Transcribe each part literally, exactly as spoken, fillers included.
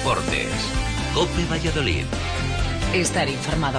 Deportes. COPE Valladolid. Estar informado.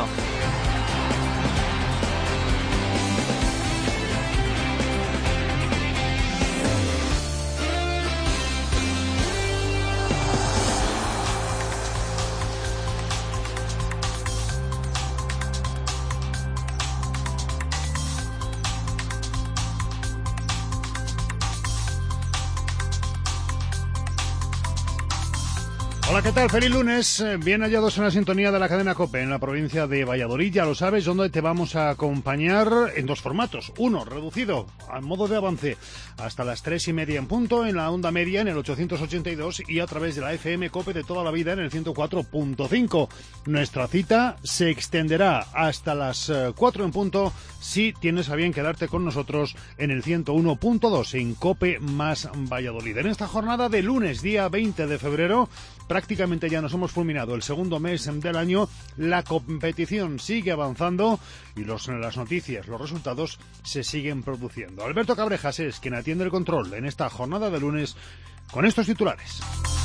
Hola, ¿qué tal? Feliz lunes. Bien hallados en la sintonía de la cadena COPE en la provincia de Valladolid. Ya lo sabes, donde te vamos a acompañar en dos formatos. Uno, reducido, a modo de avance, hasta las tres y media en punto, en la onda media, en el ochocientos ochenta y dos, y a través de la F M COPE de toda la vida en el ciento cuatro punto cinco. Nuestra cita se extenderá hasta las cuatro en punto si tienes a bien quedarte con nosotros en el ciento uno punto dos, en COPE más Valladolid. En esta jornada de lunes, día veinte de febrero, prácticamente ya nos hemos fulminado el segundo mes del año. La competición sigue avanzando y los, las noticias, los resultados se siguen produciendo. Alberto Cabrejas es quien atiende el control en esta jornada de lunes con estos titulares.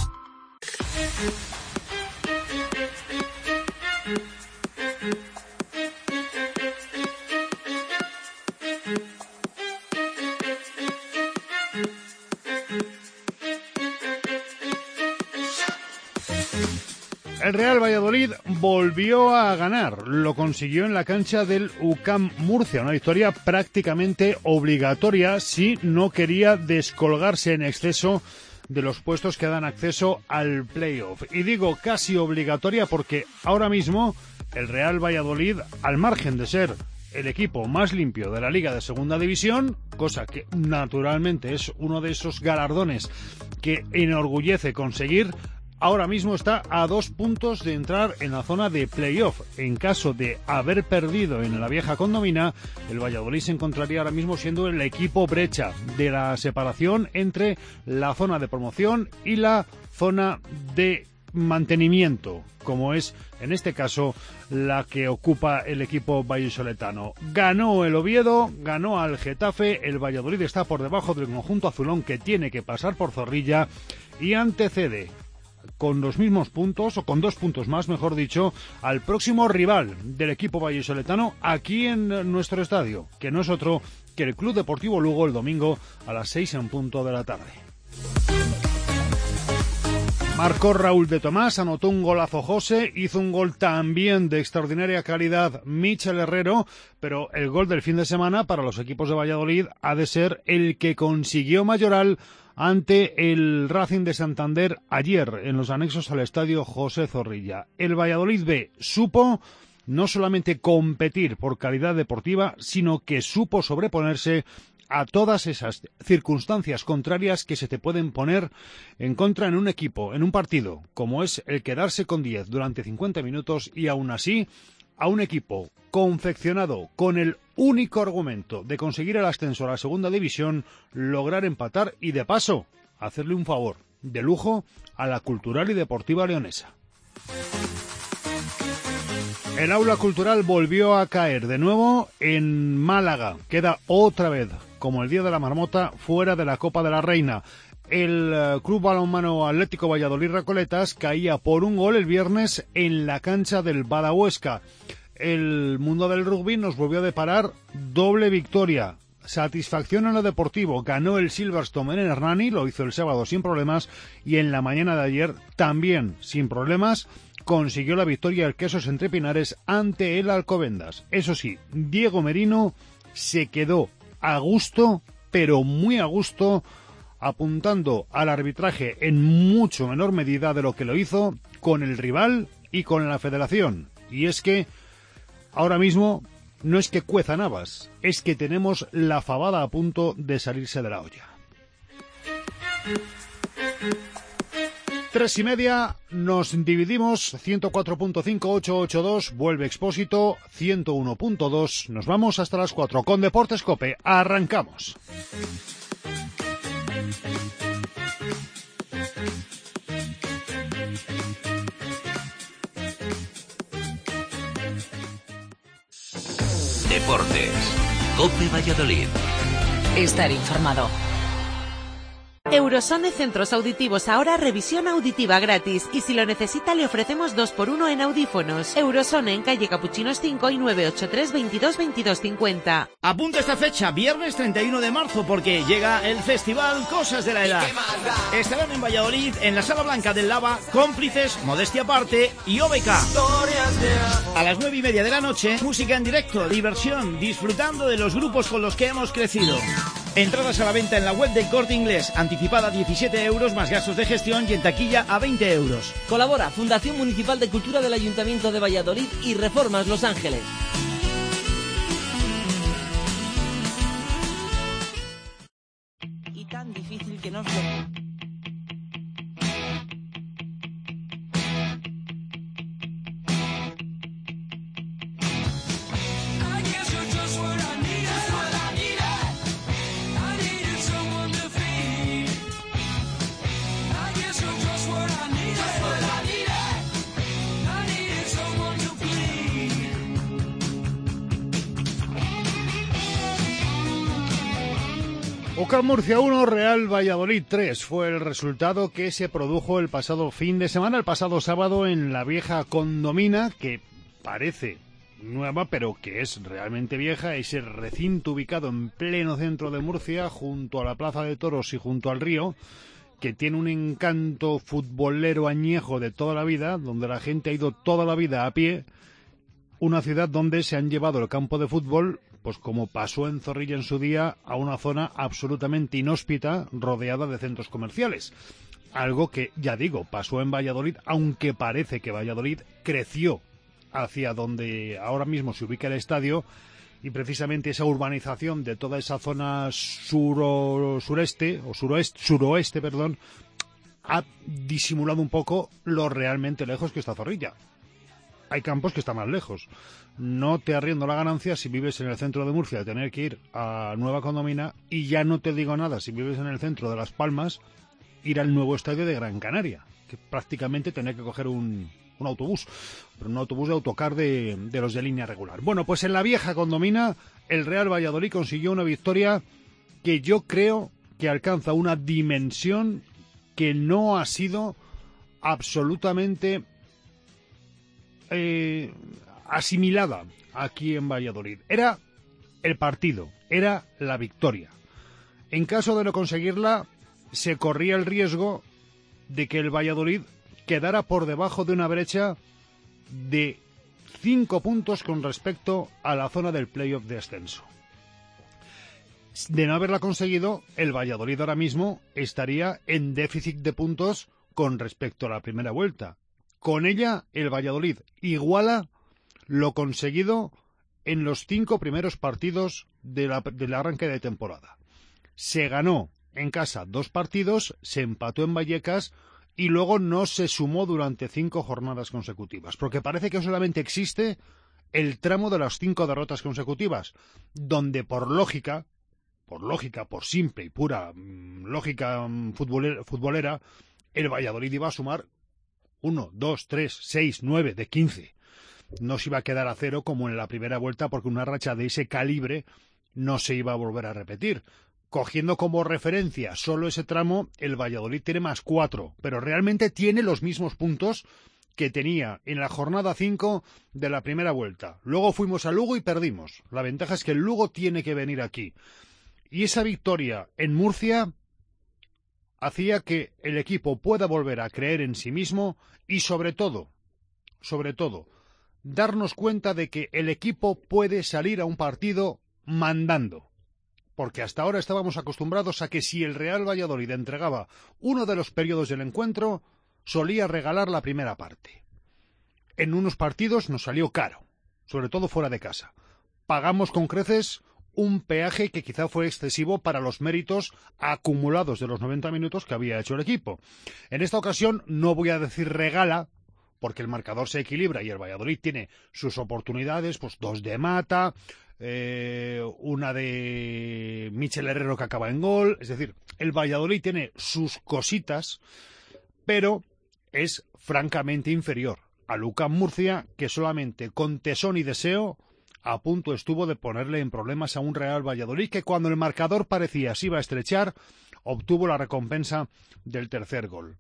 El Real Valladolid volvió a ganar, lo consiguió en la cancha del U C A M Murcia, una victoria prácticamente obligatoria si no quería descolgarse en exceso de los puestos que dan acceso al playoff. Y digo casi obligatoria porque ahora mismo el Real Valladolid, al margen de ser el equipo más limpio de la Liga de Segunda División, cosa que naturalmente es uno de esos galardones que enorgullece conseguir, ahora mismo está a dos puntos de entrar en la zona de playoff. En caso de haber perdido en la vieja condomina, el Valladolid se encontraría ahora mismo siendo el equipo brecha de la separación entre la zona de promoción y la zona de mantenimiento, como es en este caso la que ocupa el equipo vallisoletano. Ganó el Oviedo, ganó al Getafe, el Valladolid está por debajo del conjunto azulón que tiene que pasar por Zorrilla y antecede con los mismos puntos, o con dos puntos más, mejor dicho, al próximo rival del equipo vallisoletano aquí en nuestro estadio, que no es otro que el Club Deportivo Lugo, el domingo a las seis en punto de la tarde. Marcó Raúl de Tomás, anotó un golazo José, hizo un gol también de extraordinaria calidad Michel Herrero, pero el gol del fin de semana para los equipos de Valladolid ha de ser el que consiguió Mayoral ante el Racing de Santander ayer en los anexos al estadio José Zorrilla. El Valladolid B supo no solamente competir por calidad deportiva, sino que supo sobreponerse a todas esas circunstancias contrarias que se te pueden poner en contra en un equipo, en un partido, como es el quedarse con diez durante cincuenta minutos y aún así a un equipo confeccionado con el único argumento de conseguir el ascenso a la segunda división, lograr empatar y de paso hacerle un favor de lujo a la Cultural y Deportiva Leonesa. El aula cultural volvió a caer de nuevo en Málaga. Queda otra vez, como el día de la marmota, fuera de la Copa de la Reina. El uh, Club Balonmano Atlético Valladolid Recoletas caía por un gol el viernes en la cancha del Badahuesca. El mundo del rugby nos volvió a deparar doble victoria. Satisfacción en lo deportivo. Ganó el Silverstone en el Hernani, lo hizo el sábado sin problemas, y en la mañana de ayer también sin problemas consiguió la victoria el Quesos Entre Pinares ante el Alcobendas. Eso sí, Diego Merino se quedó a gusto, pero muy a gusto, apuntando al arbitraje en mucho menor medida de lo que lo hizo con el rival y con la federación. Y es que ahora mismo no es que cuezan habas, es que tenemos la fabada a punto de salirse de la olla. Tres y media, nos dividimos, ciento cuatro punto cinco, ochocientos ochenta y dos, vuelve Expósito, ciento uno punto dos, nos vamos hasta las cuatro con Deportes COPE, arrancamos. Deportes. COPE Valladolid. Estar informado. Eurosone Centros Auditivos, ahora revisión auditiva gratis. Y si lo necesita, le ofrecemos dos por uno en audífonos. Eurosone en calle Capuchinos cinco y nueve ocho tres veintidós veintidós cincuenta. Apunta esta fecha, viernes treinta y uno de marzo, porque llega el festival Cosas de la Edad. Estarán en Valladolid, en la Sala Blanca del Lava, Cómplices, Modestia Aparte y O B K. A las nueve y media de la noche, música en directo, diversión, disfrutando de los grupos con los que hemos crecido. Entradas a la venta en la web del Corte Inglés, anticipada diecisiete euros más gastos de gestión y en taquilla a veinte euros. Colabora Fundación Municipal de Cultura del Ayuntamiento de Valladolid y Reformas Los Ángeles. Y tan difícil que nos lo... UCAM Murcia uno, Real Valladolid tres fue el resultado que se produjo el pasado fin de semana, el pasado sábado, en la vieja Condomina, que parece nueva, pero que es realmente vieja. Ese recinto ubicado en pleno centro de Murcia, junto a la Plaza de Toros y junto al río, que tiene un encanto futbolero añejo de toda la vida, donde la gente ha ido toda la vida a pie. Una ciudad donde se han llevado el campo de fútbol, pues como pasó en Zorrilla en su día, a una zona absolutamente inhóspita, rodeada de centros comerciales. Algo que, ya digo, pasó en Valladolid, aunque parece que Valladolid creció hacia donde ahora mismo se ubica el estadio, y precisamente esa urbanización de toda esa zona suro, sureste, o suroeste, suroeste, perdón, ha disimulado un poco lo realmente lejos que está Zorrilla. Hay campos que están más lejos. No te arriendo la ganancia si vives en el centro de Murcia de tener que ir a Nueva Condomina, y ya no te digo nada si vives en el centro de Las Palmas, ir al nuevo estadio de Gran Canaria, que prácticamente tener que coger un, un autobús, pero un autobús de autocar de, de los de línea regular. Bueno, pues en la vieja Condomina el Real Valladolid consiguió una victoria que yo creo que alcanza una dimensión que no ha sido absolutamente Eh, asimilada aquí en Valladolid. Era el partido, era la victoria. En caso de no conseguirla, se corría el riesgo de que el Valladolid quedara por debajo de una brecha de cinco puntos con respecto a la zona del playoff de ascenso. De no haberla conseguido, el Valladolid ahora mismo estaría en déficit de puntos con respecto a la primera vuelta. Con ella, el Valladolid iguala lo conseguido en los cinco primeros partidos de la, del arranque de temporada. Se ganó en casa dos partidos, se empató en Vallecas y luego no se sumó durante cinco jornadas consecutivas, porque parece que solamente existe el tramo de las cinco derrotas consecutivas, donde por lógica, por lógica, por simple y pura mmm, lógica mmm, futbolera, futbolera, el Valladolid iba a sumar uno, dos, tres, seis, nueve de quince. No se iba a quedar a cero como en la primera vuelta, porque una racha de ese calibre no se iba a volver a repetir. Cogiendo como referencia solo ese tramo, el Valladolid tiene más cuatro, pero realmente tiene los mismos puntos que tenía en la jornada cinco de la primera vuelta. Luego fuimos a Lugo y perdimos. La ventaja es que el Lugo tiene que venir aquí. Y esa victoria en Murcia hacía que el equipo pueda volver a creer en sí mismo y sobre todo, sobre todo, darnos cuenta de que el equipo puede salir a un partido mandando. Porque hasta ahora estábamos acostumbrados a que si el Real Valladolid entregaba uno de los periodos del encuentro, solía regalar la primera parte. En unos partidos nos salió caro, sobre todo fuera de casa. Pagamos con creces un peaje que quizá fue excesivo para los méritos acumulados de los noventa minutos que había hecho el equipo. En esta ocasión no voy a decir regala, porque el marcador se equilibra y el Valladolid tiene sus oportunidades, pues dos de Mata, eh, una de Michel Herrero que acaba en gol. Es decir, el Valladolid tiene sus cositas, pero es francamente inferior al UCAM Murcia, que solamente con tesón y deseo a punto estuvo de ponerle en problemas a un Real Valladolid que, cuando el marcador parecía se iba a estrechar, obtuvo la recompensa del tercer gol.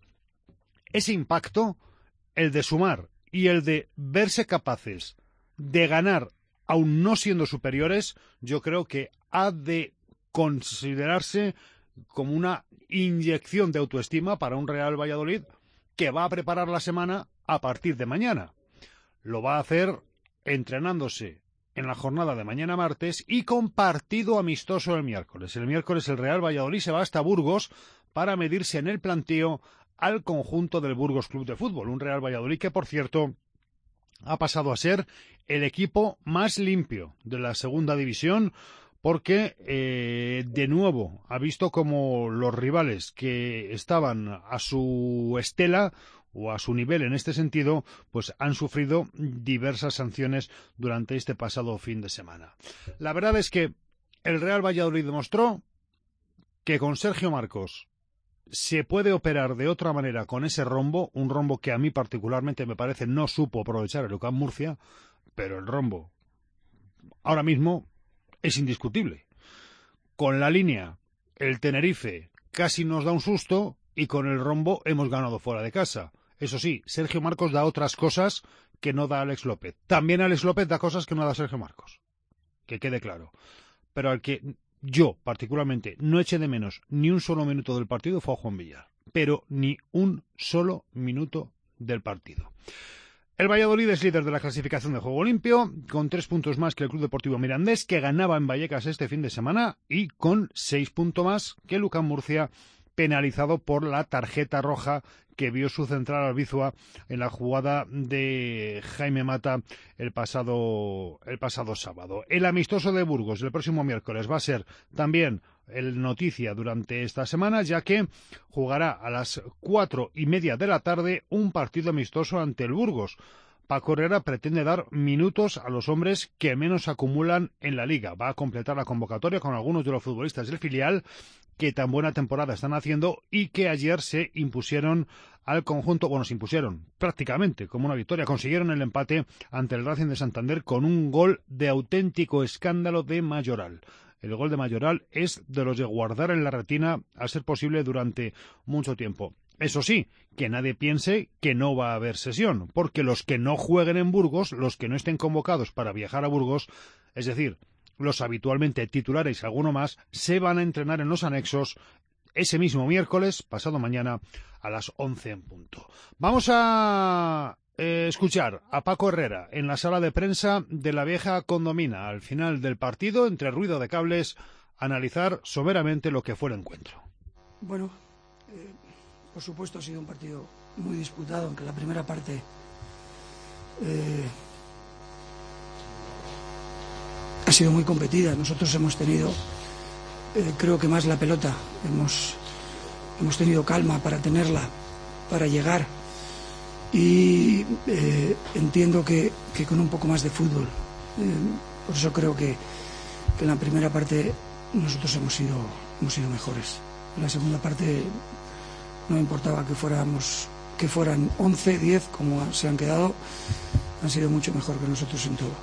Ese impacto, el de sumar y el de verse capaces de ganar aún no siendo superiores, yo creo que ha de considerarse como una inyección de autoestima para un Real Valladolid que va a preparar la semana a partir de mañana. Lo va a hacer entrenándose en la jornada de mañana martes y con partido amistoso el miércoles. El miércoles el Real Valladolid se va hasta Burgos para medirse en el planteo al conjunto del Burgos Club de Fútbol. Un Real Valladolid que, por cierto, ha pasado a ser el equipo más limpio de la segunda división, porque eh, de nuevo ha visto como los rivales que estaban a su estela o a su nivel en este sentido, pues han sufrido diversas sanciones durante este pasado fin de semana. La verdad es que el Real Valladolid demostró que con Sergio Marcos se puede operar de otra manera con ese rombo, un rombo que a mí particularmente me parece no supo aprovechar el UCAM Murcia, pero el rombo ahora mismo es indiscutible. Con la línea, el Tenerife casi nos da un susto y con el rombo hemos ganado fuera de casa. Eso sí, Sergio Marcos da otras cosas que no da Alex López. También Alex López da cosas que no da Sergio Marcos. Que quede claro. Pero al que yo, particularmente, no eché de menos ni un solo minuto del partido fue a Juan Villar. Pero ni un solo minuto del partido. El Valladolid es líder de la clasificación de juego limpio, con tres puntos más que el Club Deportivo Mirandés, que ganaba en Vallecas este fin de semana, y con seis puntos más que el UCAM Murcia, penalizado por la tarjeta roja que vio su central Albizua en la jugada de Jaime Mata el pasado, el pasado sábado. El amistoso de Burgos el próximo miércoles va a ser también el noticia durante esta semana, ya que jugará a las cuatro y media de la tarde un partido amistoso ante el Burgos. Paco Herrera pretende dar minutos a los hombres que menos acumulan en la liga. Va a completar la convocatoria con algunos de los futbolistas del filial que tan buena temporada están haciendo y que ayer se impusieron al conjunto, bueno, se impusieron prácticamente como una victoria. Consiguieron el empate ante el Racing de Santander con un gol de auténtico escándalo de Mayoral. El gol de Mayoral es de los de guardar en la retina, a ser posible, durante mucho tiempo. Eso sí, que nadie piense que no va a haber sesión, porque los que no jueguen en Burgos, los que no estén convocados para viajar a Burgos, es decir, los habitualmente titulares y alguno más, se van a entrenar en los anexos ese mismo miércoles, pasado mañana, a las once en punto. Vamos a eh, escuchar a Paco Herrera en la sala de prensa de la vieja Condomina, al final del partido, entre ruido de cables, analizar someramente lo que fue el encuentro. Bueno, eh, por supuesto ha sido un partido muy disputado, aunque la primera parte eh, ha sido muy competida. Nosotros hemos tenido, eh, creo que más la pelota, hemos, hemos tenido calma para tenerla, para llegar, y eh, entiendo que, que con un poco más de fútbol. Eh, por eso creo que, que en la primera parte nosotros hemos sido, hemos sido mejores. En la segunda parte no importaba que fuéramos, que fueran once, diez, como se han quedado, han sido mucho mejor que nosotros en todo.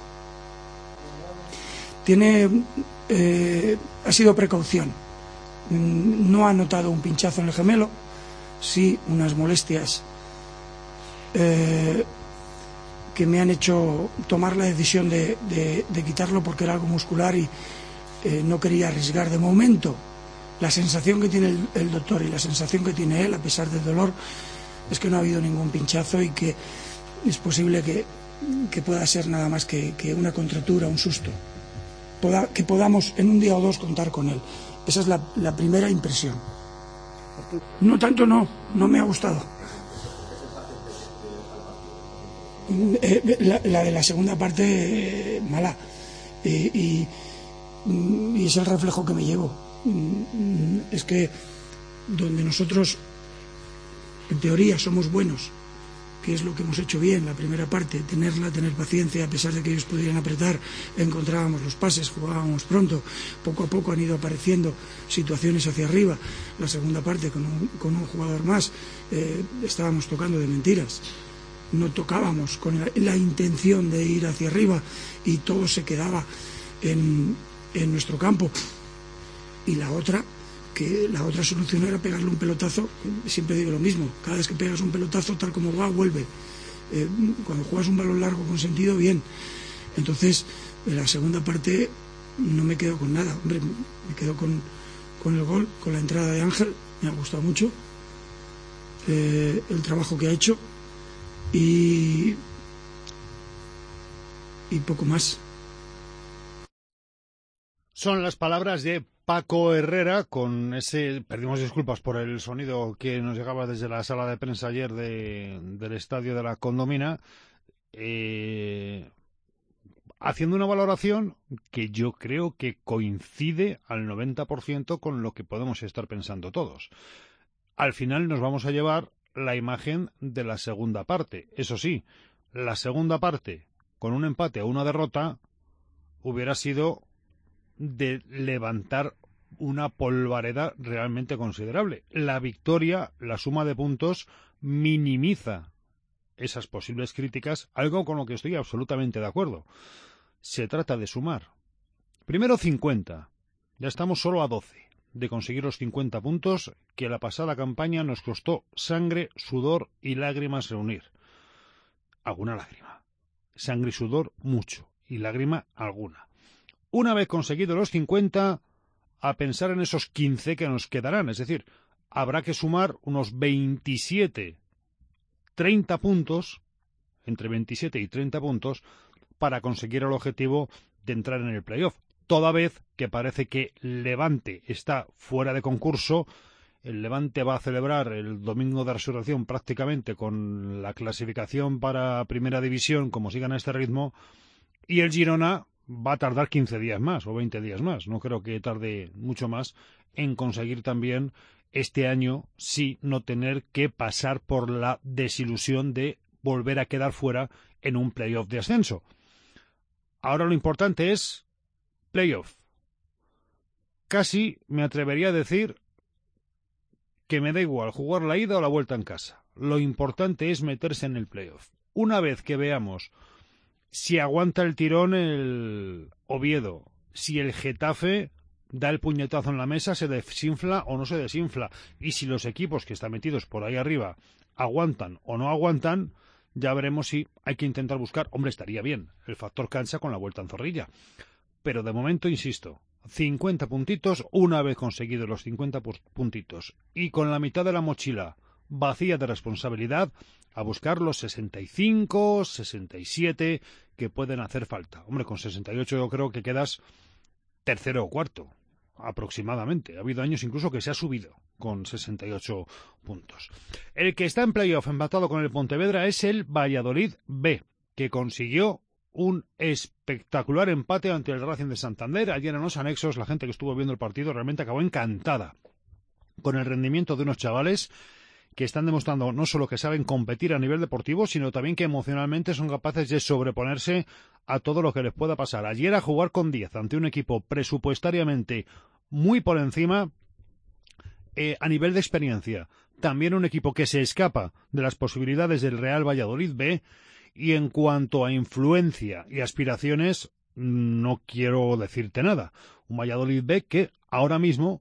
Tiene, eh, ha sido precaución. No ha notado un pinchazo en el gemelo, sí unas molestias eh, que me han hecho tomar la decisión de, de, de quitarlo porque era algo muscular y eh, no quería arriesgar de momento. La sensación que tiene el, el doctor y la sensación que tiene él, a pesar del dolor, es que no ha habido ningún pinchazo y que es posible que, que pueda ser nada más que, que una contractura, un susto. Poda, que podamos en un día o dos contar con él. Esa es la, la primera impresión. No tanto, no, no me ha gustado. Eh, la, la de la segunda parte, eh, mala. Eh, y, y es el reflejo que me llevo. Es que donde nosotros, en teoría, somos buenos, que es lo que hemos hecho bien la primera parte, tenerla, tener paciencia, a pesar de que ellos pudieran apretar, encontrábamos los pases, jugábamos pronto, poco a poco han ido apareciendo situaciones hacia arriba. La segunda parte, con un, con un jugador más, eh, estábamos tocando de mentiras, no tocábamos con la, la intención de ir hacia arriba y todo se quedaba en, en nuestro campo. Y la otra, que la otra solución era pegarle un pelotazo. Siempre digo lo mismo, cada vez que pegas un pelotazo tal como va, vuelve. Eh, cuando juegas un balón largo con sentido, bien. Entonces, en la segunda parte no me quedo con nada, hombre, me quedo con, con el gol, con la entrada de Ángel, me ha gustado mucho eh, el trabajo que ha hecho y y poco más. Son las palabras de Paco Herrera con ese... Perdimos disculpas por el sonido que nos llegaba desde la sala de prensa ayer de, del estadio de la Condomina, eh, haciendo una valoración que yo creo que coincide al noventa por ciento con lo que podemos estar pensando todos. Al final nos vamos a llevar la imagen de la segunda parte. Eso sí, la segunda parte, con un empate o una derrota, hubiera sido de levantar una polvareda realmente considerable. La victoria, la suma de puntos, minimiza esas posibles críticas, algo con lo que estoy absolutamente de acuerdo. Se trata de sumar. Primero cincuenta. Ya estamos solo a doce de conseguir los cincuenta puntos que la pasada campaña nos costó sangre, sudor y lágrimas reunir. Alguna lágrima. Sangre y sudor, mucho. Y lágrima, alguna. Una vez conseguido los cincuenta, a pensar en esos quince que nos quedarán. Es decir, habrá que sumar unos veintisiete, treinta puntos, entre veintisiete y treinta puntos, para conseguir el objetivo de entrar en el playoff. Toda vez que parece que Levante está fuera de concurso, el Levante va a celebrar el domingo de resurrección prácticamente con la clasificación para Primera División, como sigan a este ritmo, y el Girona va a tardar quince días más o veinte días más. No creo que tarde mucho más en conseguir también este año sí no tener que pasar por la desilusión de volver a quedar fuera en un playoff de ascenso. Ahora lo importante es playoff. Casi me atrevería a decir que me da igual jugar la ida o la vuelta en casa. Lo importante es meterse en el playoff. Una vez que veamos si aguanta el tirón el Oviedo, si el Getafe da el puñetazo en la mesa, se desinfla o no se desinfla, y si los equipos que están metidos por ahí arriba aguantan o no aguantan, ya veremos si hay que intentar buscar. Hombre, estaría bien el factor cancha con la vuelta en Zorrilla, pero de momento, insisto, cincuenta puntitos, una vez conseguidos los cincuenta puntitos y con la mitad de la mochila vacía de responsabilidad, a buscar los sesenta y cinco, sesenta y siete que pueden hacer falta. Hombre, con sesenta y ocho yo creo que quedas tercero o cuarto, aproximadamente. Ha habido años incluso que se ha subido con sesenta y ocho puntos. El que está en playoff empatado con el Pontevedra es el Valladolid B, que consiguió un espectacular empate ante el Racing de Santander. Ayer en los anexos la gente que estuvo viendo el partido realmente acabó encantada con el rendimiento de unos chavales que están demostrando no solo que saben competir a nivel deportivo, sino también que emocionalmente son capaces de sobreponerse a todo lo que les pueda pasar. Ayer a jugar con diez ante un equipo presupuestariamente muy por encima, eh, a nivel de experiencia, también un equipo que se escapa de las posibilidades del Real Valladolid B, y en cuanto a influencia y aspiraciones, no quiero decirte nada. Un Valladolid B que ahora mismo,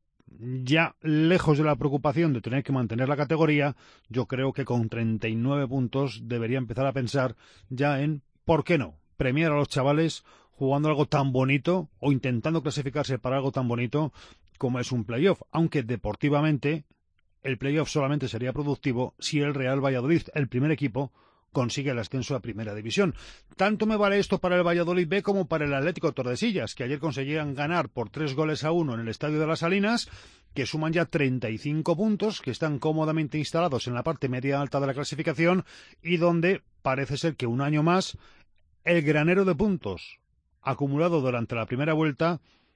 ya lejos de la preocupación de tener que mantener la categoría, yo creo que con treinta y nueve puntos debería empezar a pensar ya en, ¿por qué no?, premiar a los chavales jugando algo tan bonito o intentando clasificarse para algo tan bonito como es un playoff, aunque deportivamente el playoff solamente sería productivo si el Real Valladolid, el primer equipo, consigue el ascenso a Primera División. Tanto me vale esto para el Valladolid B como para el Atlético Tordesillas, que ayer conseguían ganar por tres goles a uno en el Estadio de las Salinas, que suman ya treinta y cinco puntos, que están cómodamente instalados en la parte media alta de la clasificación y donde parece ser que un año más el granero de puntos acumulado durante la primera vuelta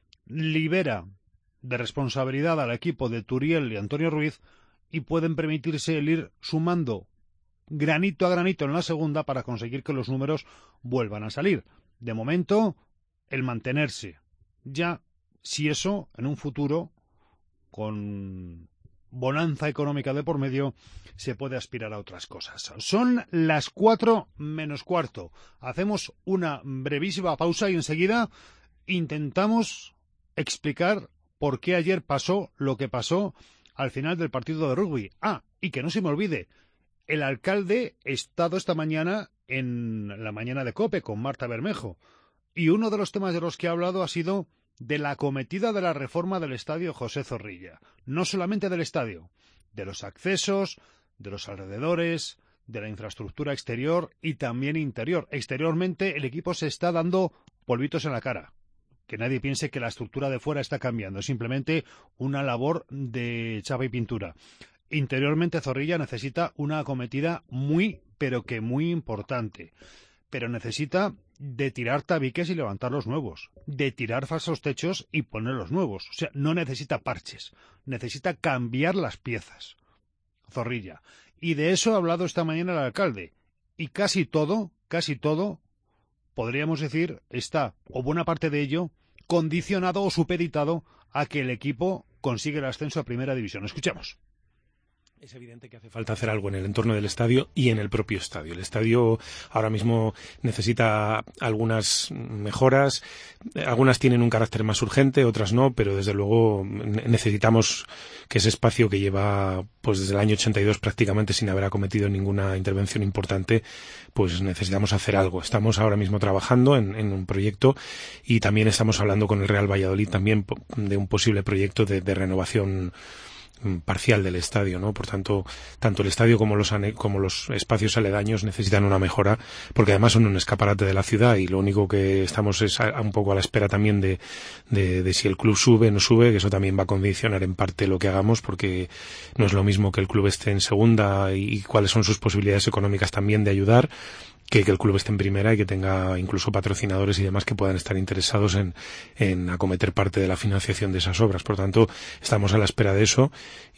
libera de responsabilidad al equipo de Turiel y Antonio Ruiz y pueden permitirse el ir sumando granito a granito en la segunda para conseguir que los números vuelvan a salir. De momento, el mantenerse. Ya, si eso, en un futuro, con bonanza económica de por medio, se puede aspirar a otras cosas. Son las cuatro menos cuarto. Hacemos una brevísima pausa y enseguida intentamos explicar por qué ayer pasó lo que pasó al final del partido de rugby. Ah, y que no se me olvide, el alcalde ha estado esta mañana en la mañana de COPE con Marta Bermejo, y uno de los temas de los que ha hablado ha sido de la acometida de la reforma del estadio José Zorrilla. No solamente del estadio, de los accesos, de los alrededores, de la infraestructura exterior y también interior. Exteriormente el equipo se está dando polvitos en la cara. Que nadie piense que la estructura de fuera está cambiando, es simplemente una labor de chapa y pintura. Interiormente Zorrilla necesita una acometida muy, pero que muy importante. Pero necesita de tirar tabiques y levantar los nuevos, de tirar falsos techos y poner los nuevos. O sea, no necesita parches, necesita cambiar las piezas. Zorrilla. Y de eso ha hablado esta mañana el alcalde. Y casi todo, casi todo, podríamos decir, está, o buena parte de ello, condicionado o supeditado a que el equipo consiga el ascenso a Primera División. Escuchemos. Es evidente que hace falta hacer algo en el entorno del estadio y en el propio estadio. El estadio ahora mismo necesita algunas mejoras, algunas tienen un carácter más urgente, otras no, pero desde luego necesitamos que ese espacio que lleva pues desde el año ochenta y dos prácticamente sin haber acometido ninguna intervención importante, pues necesitamos hacer algo. Estamos ahora mismo trabajando en, en un proyecto y también estamos hablando con el Real Valladolid también de un posible proyecto de, de renovación parcial del estadio, ¿no? Por tanto, tanto el estadio como los ane- como los espacios aledaños necesitan una mejora, porque además son un escaparate de la ciudad y lo único que estamos es a, a un poco a la espera también de, de, de si el club sube o no sube, que eso también va a condicionar en parte lo que hagamos, porque no es lo mismo que el club esté en segunda y, y cuáles son sus posibilidades económicas también de ayudar, que, que el club esté en primera y que tenga incluso patrocinadores y demás que puedan estar interesados en, en acometer parte de la financiación de esas obras. Por tanto, estamos a la espera de eso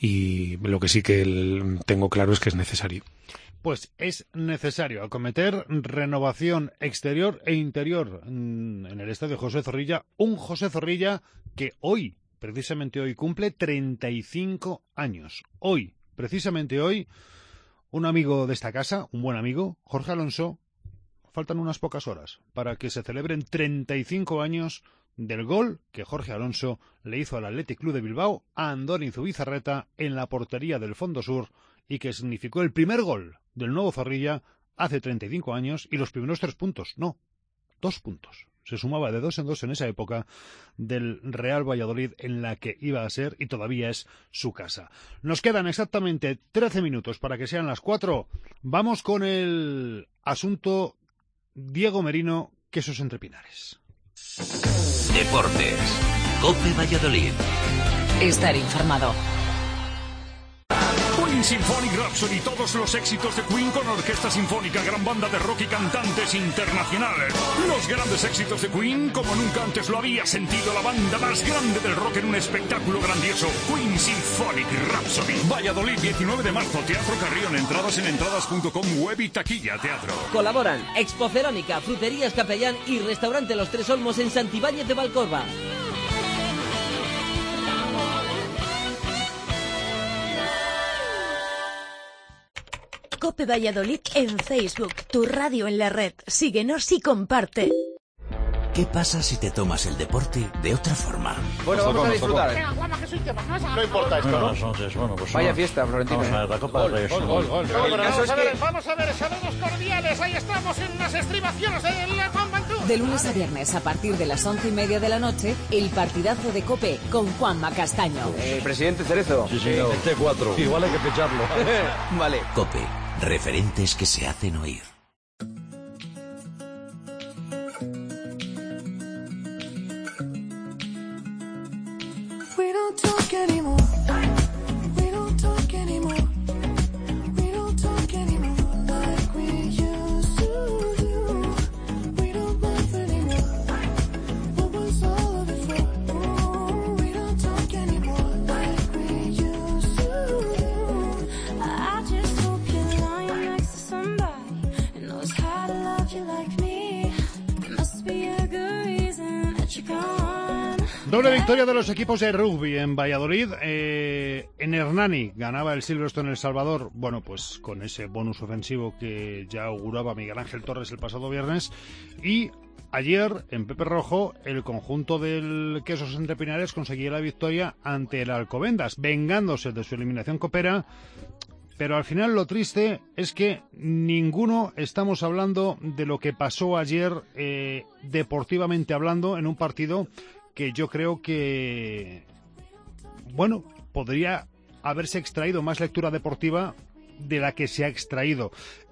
y lo que sí que el, tengo claro es que es necesario. Pues es necesario acometer renovación exterior e interior en el estadio José Zorrilla, un José Zorrilla que hoy, precisamente hoy, cumple treinta y cinco años. Hoy, precisamente hoy, un amigo de esta casa, un buen amigo, Jorge Alonso, faltan unas pocas horas para que se celebren treinta y cinco años del gol que Jorge Alonso le hizo al Athletic Club de Bilbao a Andoni Zubizarreta en la portería del Fondo Sur y que significó el primer gol del nuevo Zorrilla hace treinta y cinco años y los primeros tres puntos, no, dos puntos. Se sumaba de dos en dos en esa época del Real Valladolid en la que iba a ser y todavía es su casa. Nos quedan exactamente trece minutos para que sean las cuatro. Vamos con el asunto Diego Merino, Quesos Entre Pinares. Deportes. COPE Valladolid. Estar informado. Queen Symphonic Rhapsody, todos los éxitos de Queen con orquesta sinfónica, gran banda de rock y cantantes internacionales. Los grandes éxitos de Queen como nunca antes lo había sentido la banda más grande del rock en un espectáculo grandioso. Queen Symphonic Rhapsody. Valladolid, diecinueve de marzo, Teatro Carrión. Entradas en entradas punto com, web y taquilla teatro. Colaboran Expo Cerámica, Fruterías Capellán y Restaurante Los Tres Olmos en Santibáñez de Valcorba. COPE Valladolid en Facebook, tu radio en la red. Síguenos y comparte. ¿Qué pasa si te tomas el deporte de otra forma? Bueno, vamos a disfrutar. Venga, Juanma, que soy que más. No importa esto, ¿no? Buenas noches, bueno, pues vaya fiesta, Florentino. Vamos a ver, la Copa del Rey. Gol, gol, gol. Vamos a ver, vamos a ver, saludos cordiales. Ahí estamos en las estribaciones de la Juan Bantú. De lunes a viernes, a partir de las once y media de la noche, el partidazo de COPE con Juanma Castaño. Eh, presidente Cerezo. Sí, señor. El T cuatro. Igual hay que ficharlo. Vale. COPE. Referentes que se hacen oír. We don't talk anymore. We don't talk anymore. We don't talk anymore like we used to do. We don't laugh anymore. What was all of it for? Oh, we don't talk anymore like we used to do. I just hope you're lying next to somebody who knows how to love you like me. There must be a good reason that you're gone. Doble victoria de los equipos de rugby en Valladolid. Eh, en Hernani ganaba el Silverstone en El Salvador, bueno, pues con ese bonus ofensivo que ya auguraba Miguel Ángel Torres el pasado viernes. Y ayer, en Pepe Rojo, el conjunto del Quesos Entre Pinares conseguía la victoria ante el Alcobendas, vengándose de su eliminación copera. Pero al final lo triste es que ninguno estamos hablando de lo que pasó ayer, eh, deportivamente hablando, en un partido que yo creo que, bueno, podría haberse extraído más lectura deportiva de la que se ha extraído.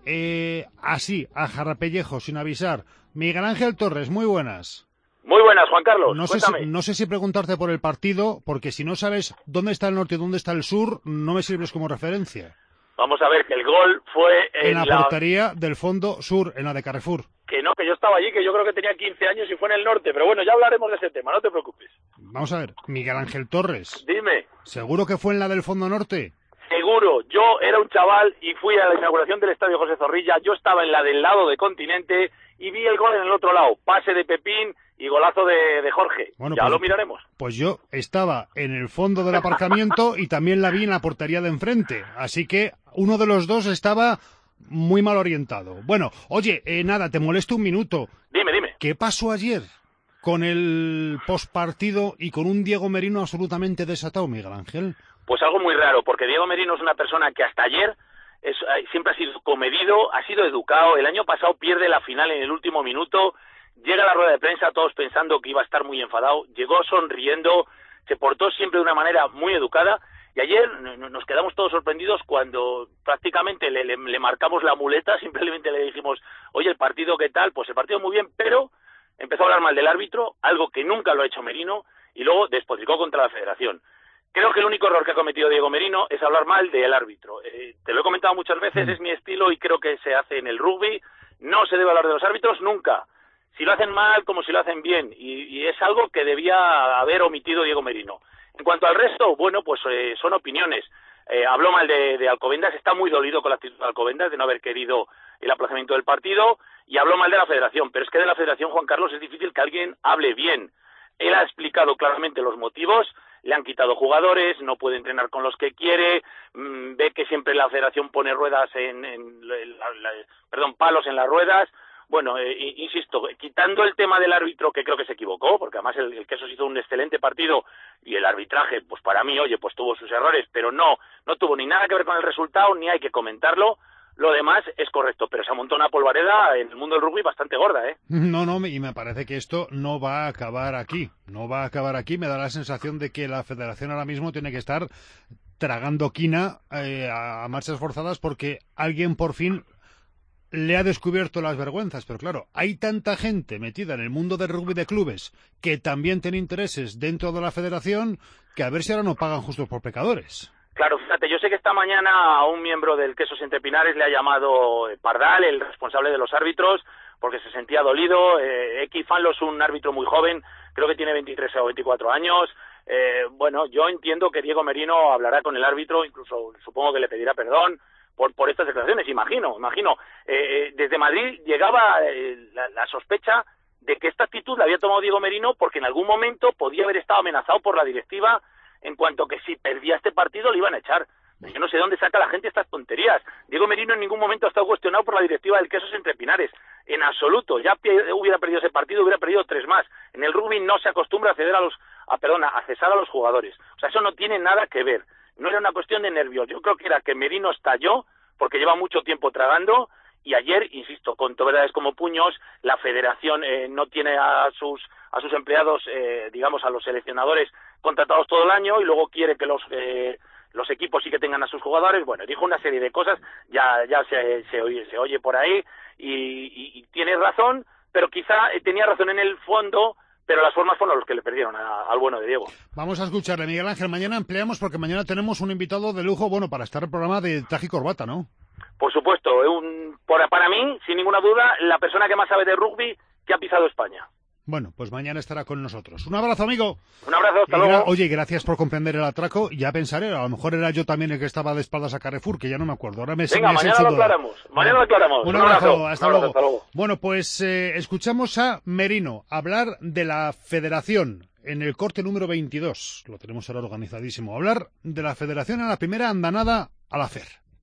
Eh, así, a jarrapellejo, sin avisar. Miguel Ángel Torres, muy buenas. Muy buenas, Juan Carlos. No sé, si, no sé si preguntarte por el partido, porque si no sabes dónde está el norte y dónde está el sur, no me sirves como referencia. Vamos a ver, que el gol fue en, en la, la portería del fondo sur, en la de Carrefour. Que no, que yo estaba allí, que yo creo que tenía quince años y fue en el norte, pero bueno, ya hablaremos de ese tema, no te preocupes. Vamos a ver, Miguel Ángel Torres. Dime. ¿Seguro que fue en la del fondo norte? Seguro, yo era un chaval y fui a la inauguración del Estadio José Zorrilla, yo estaba en la del lado de Continente y vi el gol en el otro lado, pase de Pepín y golazo de, de Jorge. Bueno, ya pues, lo miraremos. Pues yo estaba en el fondo del aparcamiento y también la vi en la portería de enfrente, así que uno de los dos estaba muy mal orientado. Bueno, oye, eh, nada, te molesto un minuto. Dime, dime. ¿Qué pasó ayer con el postpartido y con un Diego Merino absolutamente desatado, Miguel Ángel? Pues algo muy raro, porque Diego Merino es una persona que hasta ayer es, siempre ha sido comedido, ha sido educado. El año pasado pierde la final en el último minuto, llega a la rueda de prensa todos pensando que iba a estar muy enfadado, llegó sonriendo, se portó siempre de una manera muy educada. Y ayer nos quedamos todos sorprendidos cuando prácticamente le, le, le marcamos la muleta, simplemente le dijimos, oye, ¿el partido qué tal? Pues el partido muy bien, pero empezó a hablar mal del árbitro, algo que nunca lo ha hecho Merino, y luego despotricó contra la federación. Creo que el único error que ha cometido Diego Merino es hablar mal del árbitro. Eh, te lo he comentado muchas veces, es mi estilo y creo que se hace en el rugby. No se debe hablar de los árbitros nunca. Si lo hacen mal como si lo hacen bien, y, y es algo que debía haber omitido Diego Merino. En cuanto al resto, bueno, pues eh, son opiniones. Eh, habló mal de, de Alcobendas, está muy dolido con la actitud de Alcobendas de no haber querido el aplazamiento del partido, y habló mal de la federación. Pero es que de la federación, Juan Carlos, es difícil que alguien hable bien. Él ha explicado claramente los motivos, le han quitado jugadores, no puede entrenar con los que quiere, mmm, ve que siempre la federación pone ruedas en, en, en la, la, perdón, palos en las ruedas. Bueno, eh, insisto, quitando el tema del árbitro, que creo que se equivocó, porque además el, el Quesos hizo un excelente partido y el arbitraje, pues para mí, oye, pues tuvo sus errores, pero no, no tuvo ni nada que ver con el resultado, ni hay que comentarlo. Lo demás es correcto, pero se montó una polvareda en el mundo del rugby bastante gorda, ¿eh? No, no, y me parece que esto no va a acabar aquí. No va a acabar aquí. Me da la sensación de que la federación ahora mismo tiene que estar tragando quina eh, a marchas forzadas porque alguien por fin le ha descubierto las vergüenzas. Pero claro, hay tanta gente metida en el mundo del rugby de clubes que también tiene intereses dentro de la federación que a ver si ahora no pagan justos por pecadores. Claro, fíjate, yo sé que esta mañana a un miembro del Quesos Entre Pinares le ha llamado Pardal, el responsable de los árbitros, porque se sentía dolido. Eh, X Fanlo es un árbitro muy joven, creo que tiene veintitrés o veinticuatro años. Eh, bueno, yo entiendo que Diego Merino hablará con el árbitro, incluso supongo que le pedirá perdón por, por estas declaraciones, imagino, imagino. Eh, desde Madrid llegaba eh, la, la sospecha de que esta actitud la había tomado Diego Merino porque en algún momento podía haber estado amenazado por la directiva en cuanto que si perdía este partido le iban a echar. Yo no sé dónde saca la gente estas tonterías. Diego Merino en ningún momento ha estado cuestionado por la directiva del Quesos Entre Pinares. En absoluto. Ya hubiera perdido ese partido, hubiera perdido tres más. En el rugby no se acostumbra a ceder a los, a, perdona, a cesar a los jugadores. O sea, eso no tiene nada que ver. No era una cuestión de nervios. Yo creo que era que Merino estalló porque lleva mucho tiempo tragando. Y ayer, insisto, contó verdades como puños, la federación eh, no tiene a sus a sus empleados, eh, digamos, a los seleccionadores contratados todo el año y luego quiere que los eh, los equipos sí que tengan a sus jugadores. Bueno, dijo una serie de cosas, ya ya se, se, oye, se oye por ahí y, y, y tiene razón, pero quizá tenía razón en el fondo, pero las formas fueron los que le perdieron a, al bueno de Diego. Vamos a escucharle, Miguel Ángel. Mañana empleamos porque mañana tenemos un invitado de lujo, bueno, para estar en el programa de traje y corbata, ¿no? Por supuesto, un, por, para mí, sin ninguna duda, la persona que más sabe de rugby que ha pisado España. Bueno, pues mañana estará con nosotros. Un abrazo, amigo. Un abrazo, hasta luego. Oye, gracias por comprender el atraco. Ya pensaré, a lo mejor era yo también el que estaba de espaldas a Carrefour, que ya no me acuerdo. Ahora me Venga, mañana lo aclaramos. Mañana lo aclaramos. Un, un abrazo, abrazo. Hasta, un abrazo luego. hasta luego. Bueno, pues eh, escuchamos a Merino hablar de la federación en el corte número veintidós. Lo tenemos ahora organizadísimo. Hablar de la federación en la primera andanada al hacer.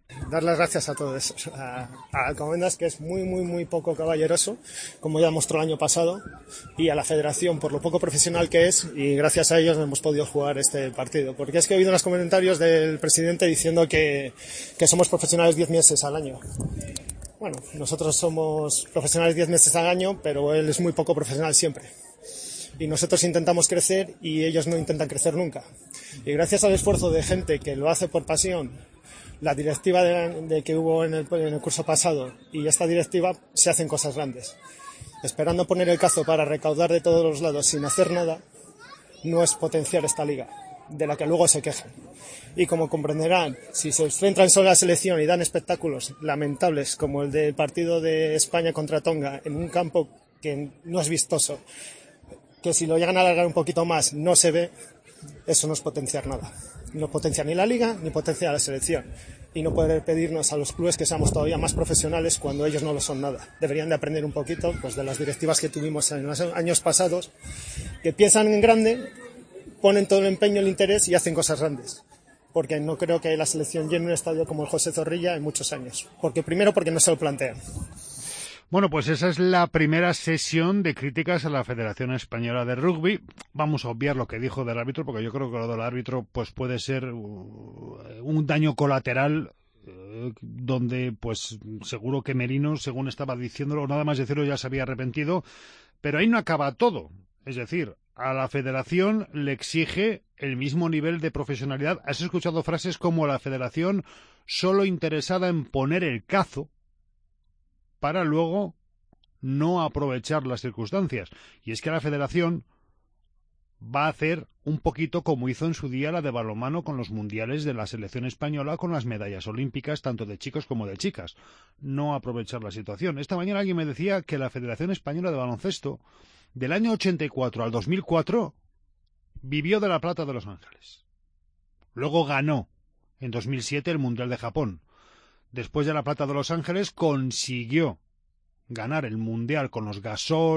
Dar las gracias a todos, a, a Alcobendas, que es muy, muy, muy poco caballeroso, como ya mostró el año pasado, y a la Federación por lo poco profesional que es, y gracias a ellos hemos podido jugar este partido. Porque es que he oído unos comentarios del presidente diciendo que, que somos profesionales diez meses al año. Bueno, nosotros somos profesionales diez meses al año, pero él es muy poco profesional siempre. Y nosotros intentamos crecer y ellos no intentan crecer nunca. Y gracias al esfuerzo de gente que lo hace por pasión, la directiva de, de que hubo en el, en el curso pasado y esta directiva, se hacen cosas grandes. Esperando poner el cazo para recaudar de todos los lados sin hacer nada, no es potenciar esta liga, de la que luego se quejan. Y como comprenderán, si se centran solo en la selección y dan espectáculos lamentables como el del partido de España contra Tonga en un campo que no es vistoso, que si lo llegan a alargar un poquito más no se ve, eso no es potenciar nada. No potencia ni la liga ni potencia la selección, y no poder pedirnos a los clubes que seamos todavía más profesionales cuando ellos no lo son nada. Deberían de aprender un poquito pues de las directivas que tuvimos en los años pasados, que piensan en grande, ponen todo el empeño, el interés y hacen cosas grandes, porque no creo que la selección llene un estadio como el José Zorrilla en muchos años, porque primero porque no se lo plantean. Bueno, pues esa es la primera sesión de críticas a la Federación Española de Rugby. Vamos a obviar lo que dijo del árbitro, porque yo creo que lo del árbitro pues puede ser un daño colateral eh, donde pues seguro que Merino, según estaba diciéndolo, nada más decirlo ya se había arrepentido, pero ahí no acaba todo. Es decir, a la Federación le exige el mismo nivel de profesionalidad. Has escuchado frases como la Federación solo interesada en poner el cazo para luego no aprovechar las circunstancias. Y es que la Federación va a hacer un poquito como hizo en su día la de balonmano con los mundiales de la selección española, con las medallas olímpicas tanto de chicos como de chicas. No aprovechar la situación. Esta mañana alguien me decía que la Federación Española de Baloncesto del año ochenta y cuatro al dos mil cuatro vivió de la plata de Los Ángeles. Luego ganó en dos mil siete el Mundial de Japón. Después de la plata de Los Ángeles consiguió ganar el Mundial con los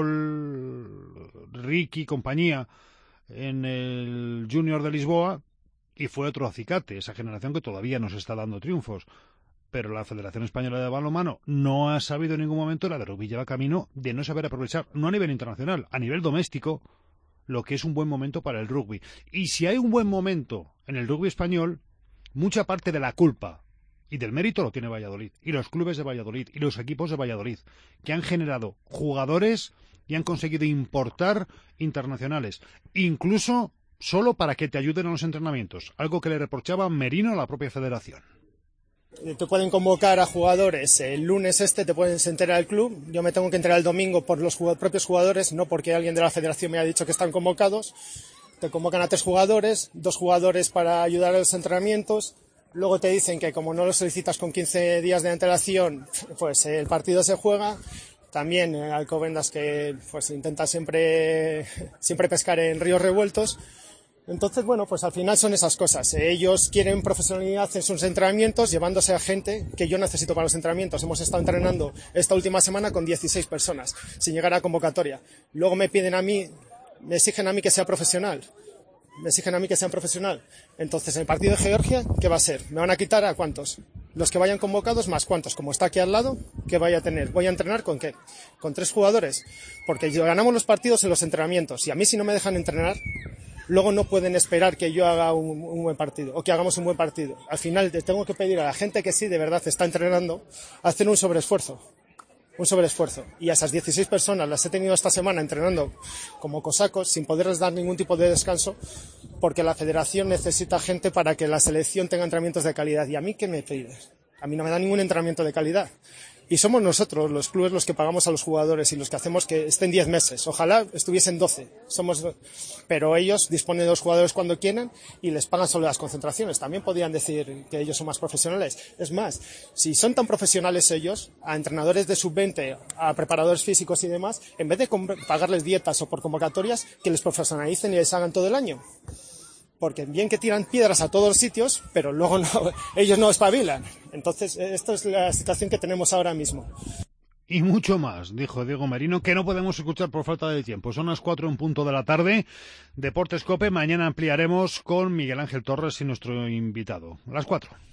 Gasol, Ricky y compañía en el Junior de Lisboa, y fue otro acicate, esa generación que todavía nos está dando triunfos. Pero la Federación Española de Balonmano no ha sabido en ningún momento, la de rugby lleva camino de no saber aprovechar, no a nivel internacional, a nivel doméstico, lo que es un buen momento para el rugby. Y si hay un buen momento en el rugby español, mucha parte de la culpa y del mérito lo tiene Valladolid, y los clubes de Valladolid, y los equipos de Valladolid, que han generado jugadores y han conseguido importar internacionales, incluso solo para que te ayuden a los entrenamientos, algo que le reprochaba Merino a la propia federación. Te pueden convocar a jugadores el lunes este, te pueden enterar al club. Yo me tengo que enterar el domingo por los propios jugadores, no porque alguien de la federación me haya dicho que están convocados. Te convocan a tres jugadores, dos jugadores para ayudar a los entrenamientos. Luego te dicen que como no lo solicitas con quince días de antelación, pues el partido se juega. También Alcobendas que pues intenta siempre, siempre pescar en ríos revueltos. Entonces, bueno, pues al final son esas cosas. Ellos quieren profesionalidad en sus entrenamientos, llevándose a gente que yo necesito para los entrenamientos. Hemos estado entrenando esta última semana con dieciséis personas, sin llegar a convocatoria. Luego me piden a mí, me exigen a mí que sea profesional. Me exigen a mí que sean profesional. Entonces, en el partido de Georgia, ¿qué va a ser? ¿Me van a quitar a cuántos? Los que vayan convocados más cuántos. Como está aquí al lado, ¿qué voy a tener? ¿Voy a entrenar con qué? Con tres jugadores. Porque ganamos los partidos en los entrenamientos. Y a mí si no me dejan entrenar, luego no pueden esperar que yo haga un, un buen partido o que hagamos un buen partido. Al final te tengo que pedir a la gente que sí de verdad está entrenando hacer un sobreesfuerzo. Un sobreesfuerzo. Y a esas dieciséis personas las he tenido esta semana entrenando como cosacos sin poderles dar ningún tipo de descanso porque la federación necesita gente para que la selección tenga entrenamientos de calidad. ¿Y a mí qué me pides? A mí no me da ningún entrenamiento de calidad. Y somos nosotros, los clubes, los que pagamos a los jugadores y los que hacemos que estén diez meses. Ojalá estuviesen doce. Somos, pero ellos disponen de los jugadores cuando quieren y les pagan solo las concentraciones. También podrían decir que ellos son más profesionales. Es más, si son tan profesionales ellos, a entrenadores de sub veinte, a preparadores físicos y demás, en vez de pagarles dietas o por convocatorias, que les profesionalicen y les hagan todo el año. Porque bien que tiran piedras a todos los sitios, pero luego no, ellos no espabilan. Entonces, esta es la situación que tenemos ahora mismo. Y mucho más, dijo Diego Merino, que no podemos escuchar por falta de tiempo. Son las cuatro en punto de la tarde. Deportes COPE, mañana ampliaremos con Miguel Ángel Torres y nuestro invitado. Las cuatro.